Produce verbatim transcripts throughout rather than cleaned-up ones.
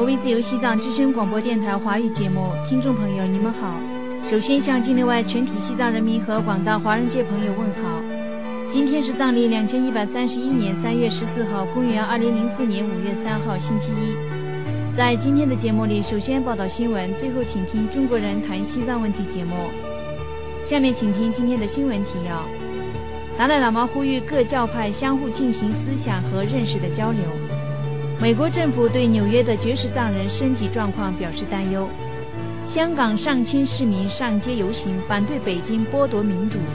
挪威自由西藏之声广播电台华语节目，听众朋友你们好。首先向境内外全体西藏人民和广大华人界朋友问好。今天是藏历两千一百三十一年三月十四号，公元二零零四年五月三号，星期一。在今天的节目里，首先报道新闻，最后请听中国人谈西藏问题节目。下面请听今天的新闻提要。达赖喇嘛呼吁各教派相互进行思想和认识的交流。美国政府对纽约的绝食藏人身体状况表示担忧。香港上千市民上街游行，反对北京剥夺民主。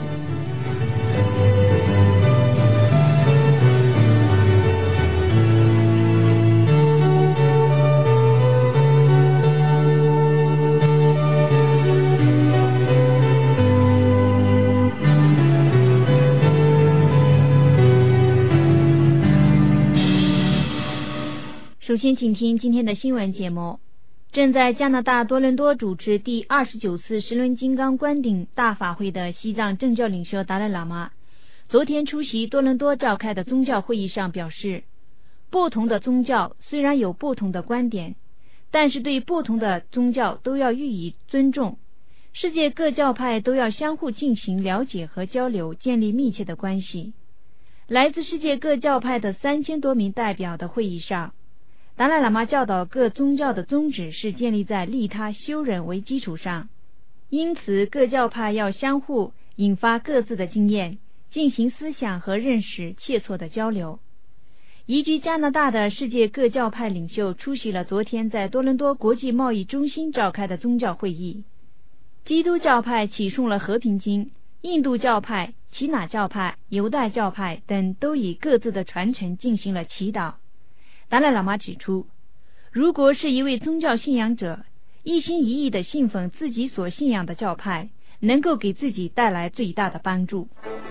首先请听今天的新闻节目。正在加拿大多伦多主持第二十九次十轮金刚灌顶大法会的西藏政教领袖达赖喇嘛，昨天出席多伦多召开的宗教会议上表示，不同的宗教虽然有不同的观点，但是对不同的宗教都要予以尊重，世界各教派都要相互进行了解和交流，建立密切的关系。来自世界各教派的三千多名代表的会议上，达赖喇嘛教导各宗教的宗旨是建立在利他修忍为基础上，因此各教派要相互引发各自的经验，进行思想和认识切磋的交流。移居加拿大的世界各教派领袖出席了昨天在多伦多国际贸易中心召开的宗教会议。基督教派启诵了和平经，印度教派、耆那教派、犹太教派等都以各自的传承进行了祈祷。达赖喇嘛指出，如果是一位宗教信仰者一心一意地信奉自己所信仰的教派，能够给自己带来最大的帮助。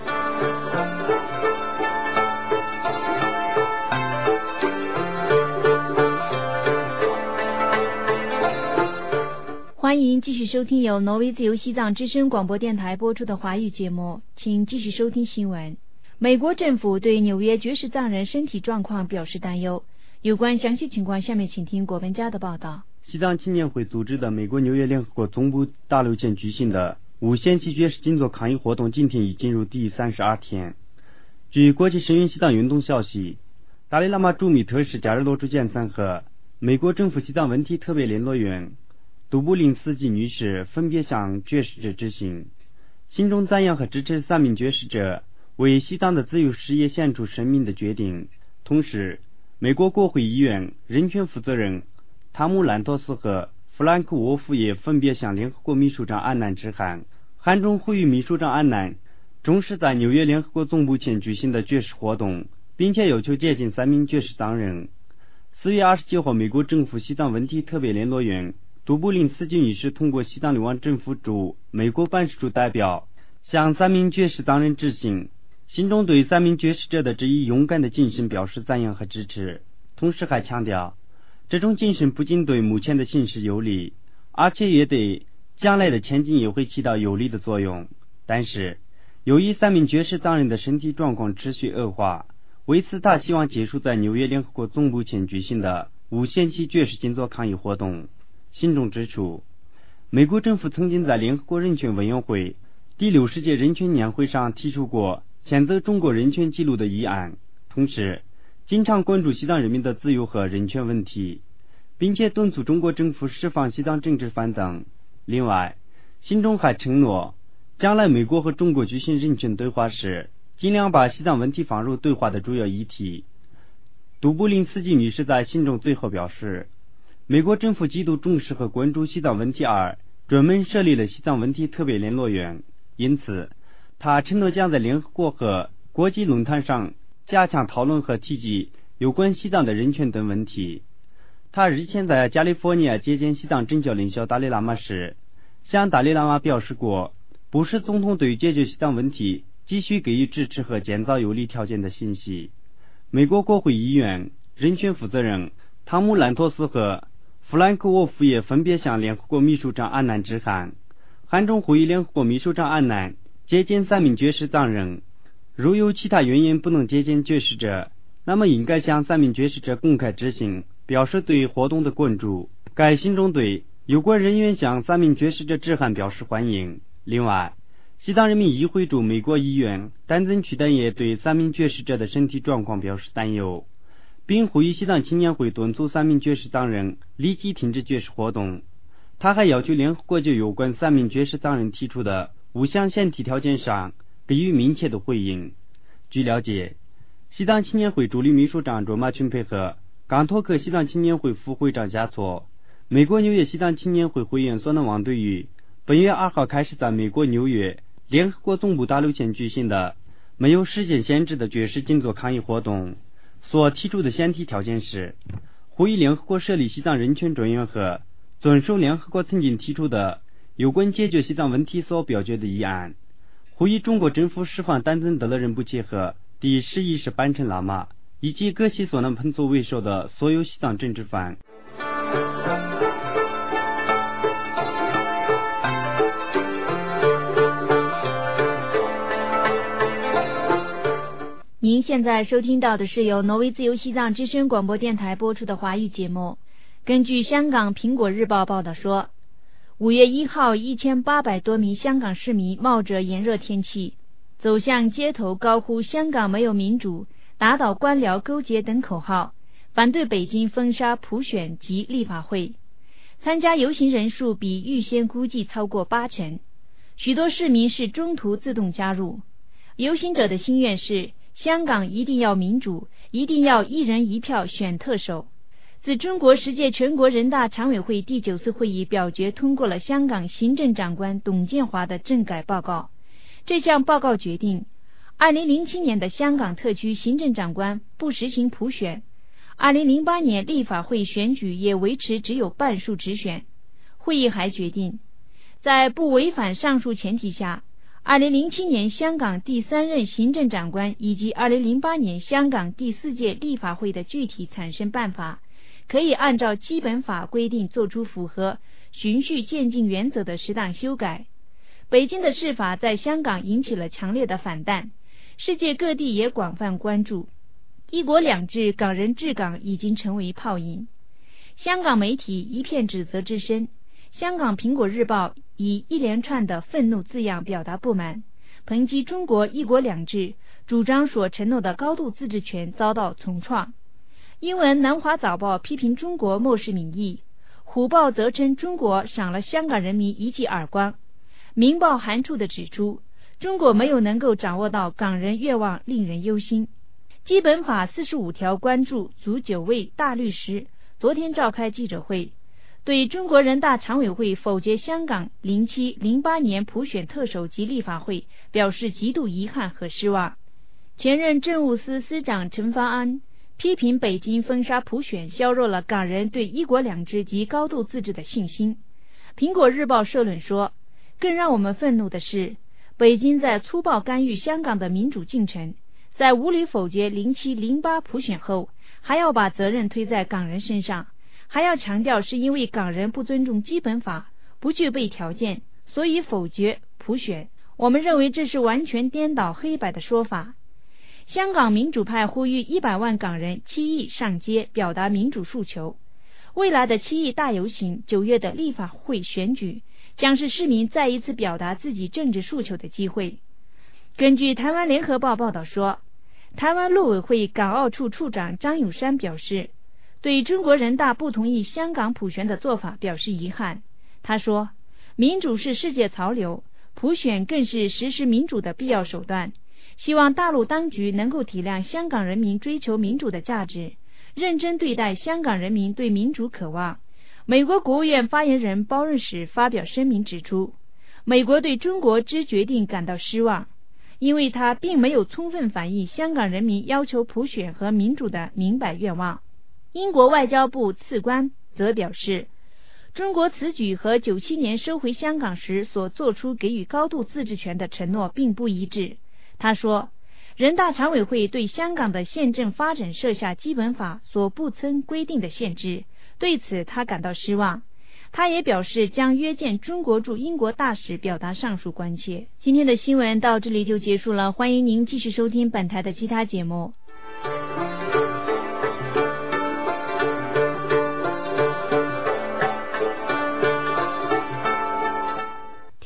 欢迎继续收听由挪威自由西藏之声广播电台播出的华语节目，请继续收听新闻。美国政府对纽约绝食藏人身体状况表示担忧。有关详细情况，下面请听国文家的报道。 西藏青年会组织的美国纽约联合国总部大楼前举行的无限期绝食静坐抗议活动今天已进入第三十二天。据国际声援西藏运动消息，达赖喇嘛驻米特使加尔罗朱建参和美国政府西藏问题特别联络员杜布林斯基女士分别向绝食者致信，心中赞扬和支持三名绝食者为西藏的自由事业献出生命的决定。同时，美国国会议员人权负责人汤姆兰托斯和弗兰克沃夫也分别向联合国秘书长安南致函，函中呼吁秘书长安南重视在纽约联合国总部前举行的绝食活动，并且要求接近三名绝食藏人。四月二十九号，美国政府西藏问题特别联络员杜布林斯基女士通过西藏流亡政府驻美国办事处代表向三名绝食藏人致信，心中对三名绝食者的这一勇敢的精神表示赞扬和支持，同时还强调，这种精神不仅对目前的形势有利，而且也对将来的前进也会起到有利的作用。但是，由于三名绝食藏人的身体状况持续恶化，为此他希望结束在纽约联合国总部前举行的无限期绝食静坐抗议活动。信中指出，美国政府曾经在联合国人权委员会第六十届人权年会上提出过谴责中国人权纪录的议案，同时经常关注西藏人民的自由和人权问题，并且敦促中国政府释放西藏政治犯等。另外，信中还承诺，将来美国和中国举行人权对话时，尽量把西藏问题放入对话的主要议题。杜布林斯基女士在信中最后表示，美国政府极度重视和关注西藏问题，而专门设立了西藏问题特别联络员，因此他承诺将在联合国和国际论坛上加强讨论和提及有关西藏的人权等问题。他日前在加利福尼亚接见西藏政教领袖达赖喇嘛时，向达赖喇嘛表示过，布什总统对解决西藏问题继续给予支持和建造有利条件的信息。美国国会议员人权负责人汤姆兰托斯和弗兰克沃夫也分别向联合国秘书长安南致函，函中呼吁联合国秘书长安南接见三名绝食藏人，如有其他原因不能接见绝食者，那么应该向三名绝食者公开致信， 表示对活动的关注。该信中对有关人员向三名绝食者致函表示欢迎。另外，西藏人民议会驻美国议员丹增曲丹也对三名绝食者的身体状况表示担忧，并呼吁西藏青年会敦促三名绝食藏人立即停止绝食活动。他还要求联合国就有关三名绝食藏人提出的五项限体条件上给予明确的回应。据了解，西藏青年会助理秘书长卓玛群配合冈托克西藏青年会副会长加措、美国纽约西藏青年会会员索能旺对于本月二号开始在美国纽约联合国总部大楼前举行的没有时间限制的绝食静坐抗议活动所提出的限体条件是，呼吁联合国设立西藏人权专员和遵守联合国曾经提出的有关解决西藏问题所表决的议案，呼吁中国政府释放丹增德勒仁波切和第十一世班禅喇嘛以及各系索能彭措为首的所有西藏政治犯。 您现在收听到的是由挪威自由西藏之声广播电台播出的华语节目。根据香港苹果日报报道说，五月一号，一千八百多名香港市民冒着炎热天气走向街头，高呼香港没有民主、打倒官僚勾结等口号，反对北京封杀普选及立法会。参加游行人数比预先估计超过八成，许多市民是中途自动加入。游行者的心愿是香港一定要民主，一定要一人一票选特首。自中国十届全国人大常委会第九次会议表决通过了香港行政长官董建华的政改报告。这项报告决定，二零零七年的香港特区行政长官不实行普选，二零零八年立法会选举也维持只有半数直选。会议还决定，在不违反上述前提下，二零零七年香港第三任行政长官以及二零零八年香港第四届立法会的具体产生办法，可以按照基本法规定做出符合循序渐进原则的适当修改。北京的释法在香港引起了强烈的反弹，世界各地也广泛关注。一国两制、港人治港已经成为泡影。香港媒体一片指责之声，香港苹果日报以一连串的愤怒字样表达不满，抨击中国一国两制主张所承诺的高度自治权遭到重创。英文南华早报批评中国漠视民意，虎报则称中国赏了香港人民一记耳光。明报含蓄地指出，中国没有能够掌握到港人愿望，令人忧心。基本法四十五条关注组九位大律师昨天召开记者会，对中国人大常委会否决香港零七零八年普选特首及立法会表示极度遗憾和失望。前任政务司司长陈方安批评北京封杀普选，削弱了港人对一国两制及高度自治的信心。苹果日报社论说，更让我们愤怒的是，北京在粗暴干预香港的民主进程，在无理否决零七零八普选后，还要把责任推在港人身上，还要强调是因为港人不尊重基本法，不具备条件，所以否决普选。我们认为这是完全颠倒黑白的说法。香港民主派呼吁一百万港人七亿上街表达民主诉求。未来的七亿大游行，九月的立法会选举，将是市民再一次表达自己政治诉求的机会。根据台湾联合报报道说，台湾陆委会港澳处处长张友山表示，对中国人大不同意香港普选的做法表示遗憾。他说，民主是世界潮流，普选更是实施民主的必要手段，希望大陆当局能够体谅香港人民追求民主的价值，认真对待香港人民对民主渴望。美国国务院发言人鲍瑞什发表声明指出，美国对中国之决定感到失望，因为它并没有充分反映香港人民要求普选和民主的明白愿望。英国外交部次官则表示，中国此举和九七年收回香港时所做出给予高度自治权的承诺并不一致。他说，人大常委会对香港的宪政发展设下基本法所不曾规定的限制，对此他感到失望。他也表示将约见中国驻英国大使，表达上述关切。今天的新闻到这里就结束了，欢迎您继续收听本台的其他节目。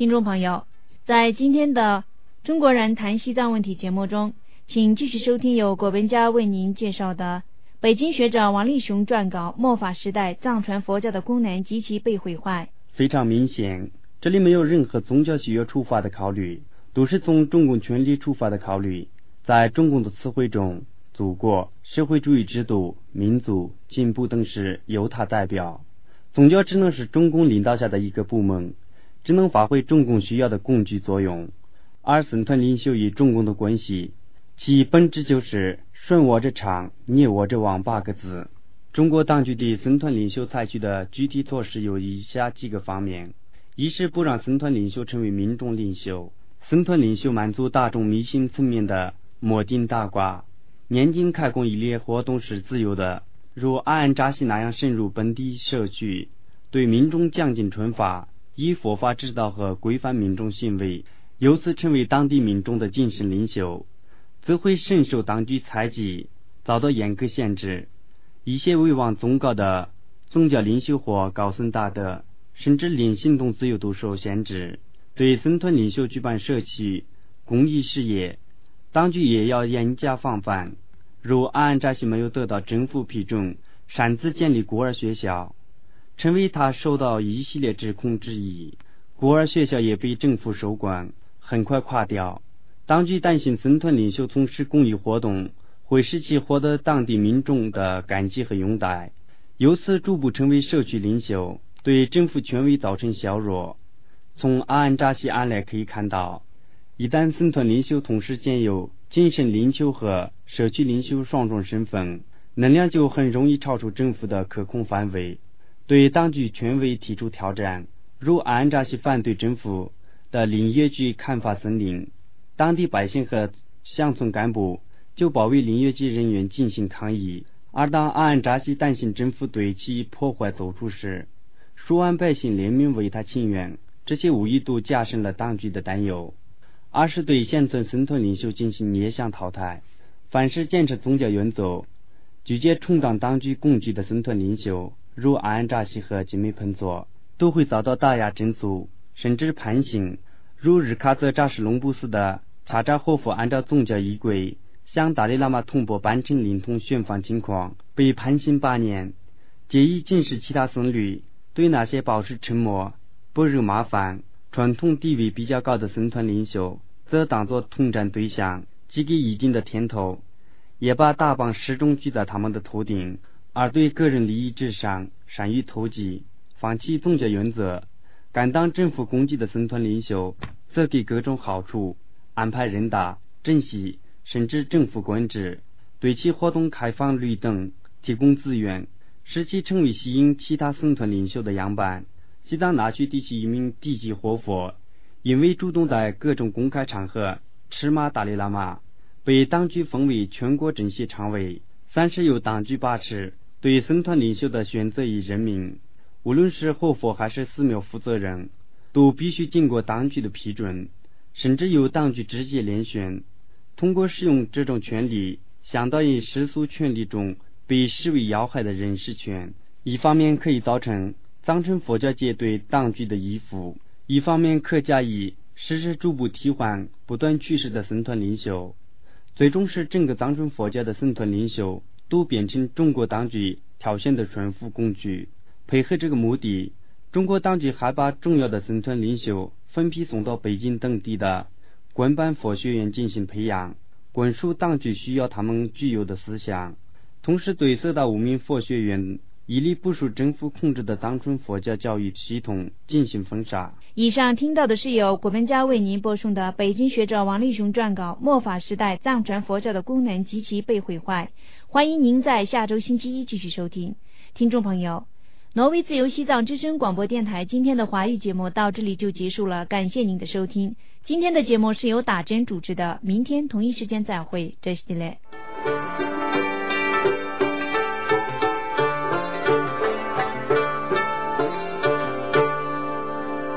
听众朋友，在今天的中国人谈西藏问题节目中，请继续收听由果文家为您介绍的北京学者王立雄撰稿《末法时代藏传佛教的功能及其被毁坏》。 非常明显，这里没有任何宗教喜悦出发的考虑，都是从中共权力出发的考虑。在中共的词汇中，祖国、社会主义制度、民族、进步等是由它代表。宗教只能是中共领导下的一个部门，只能发挥中共需要的工具作用，而僧团领袖与中共的关系，其本质就是顺我者昌，逆我者亡八个字。中国当局对僧团领袖采取的具体措施有以下几个方面：一是不让僧团领袖成为民众领袖，僧团领袖满足大众迷信层面的摩顶大挂，念经开工一类活动是自由的，如阿安扎西那样深入本地社区，对民众讲经传法，以佛法指导和规范民众行为，由此成为当地民众的精神领袖，则会深受当局猜忌，遭到严格限制。一些威望宗高的宗教领袖或高僧大德，甚至连行动自由都受限制。对僧团领袖举办社区公益事业，当局也要严加防范。如阿安扎西没有得到政府批准，擅自建立孤儿学校，成为他受到一系列指控之一。孤儿学校也被政府收管，很快垮掉。当局担心僧团领袖从事公益活动会使其获得当地民众的感激和拥戴，由此逐步成为社区领袖，对政府权威造成削弱。从阿安扎西案例可以看到，一旦僧团领袖同时兼有精神领袖和社区领袖双重身份，能量就很容易超出政府的可控范围，对当局权威提出挑战。如阿安扎西反对政府的林业局砍伐森林，当地百姓和乡村干部就包围林业局人员进行抗议，而当阿安扎西担心政府对其破坏做出时，数万百姓联名为他请愿，这些无疑都加深了当局的担忧。二是对现存僧团领袖进行逆向淘汰，凡是坚持宗教原则、拒绝充当当局工具的僧团领袖，如阿安扎西和金美彭佐，都会遭到打压整肃，甚至判刑。如日喀则扎什隆布寺的查扎霍夫按照宗教仪轨向达赖喇嘛通报班陈灵通宣放情况，被判刑八年。介意警示其他僧侣对那些保持沉默、不惹麻烦、传统地位比较高的僧团领袖则当作统战对象，给予一定的甜头，也把大棒始终举在他们的头顶。而对个人利益至上、善于投机、放弃宗教原则、敢当政府攻击的僧团领袖，则给各种好处，安排人大、珍惜甚至政府官职，对其活动开放绿灯，提供资源，使其成为吸引其他僧团领袖的样板。西藏那曲地区一名地级活佛，因为主动在各种公开场合斥骂达赖喇嘛，被当局封为全国政协常委。三是由当局把持对僧团领袖的选择与任命，无论是活佛还是寺庙负责人，都必须经过当局的批准，甚至由当局直接连选。通过使用这种权利，相当于世俗权利中被视为要害的人事权，一方面可以造成藏传佛教界对当局的依附，一方面可加以实施逐步替换不断去世的僧团领袖，最终使整个藏传佛教的僧团领袖都变成中国当局挑选的顺服工具。配合这个目的，中国当局还把重要的僧团领袖分批送到北京等地的官办佛学院进行培养，灌输当局需要他们具有的思想，同时对四大无名佛学院一力不受政府控制的藏传佛教教育系统进行封杀。 以上听到的是由国文家为您播送的北京学者王立雄撰稿《末法时代藏传佛教的功能及其被毁坏》。欢迎您在下周星期一继续收听。听众朋友，挪威自由西藏之声广播电台今天的华语节目到这里就结束了，感谢您的收听。今天的节目是由打针主持的，明天同一时间再会，这是的嘞。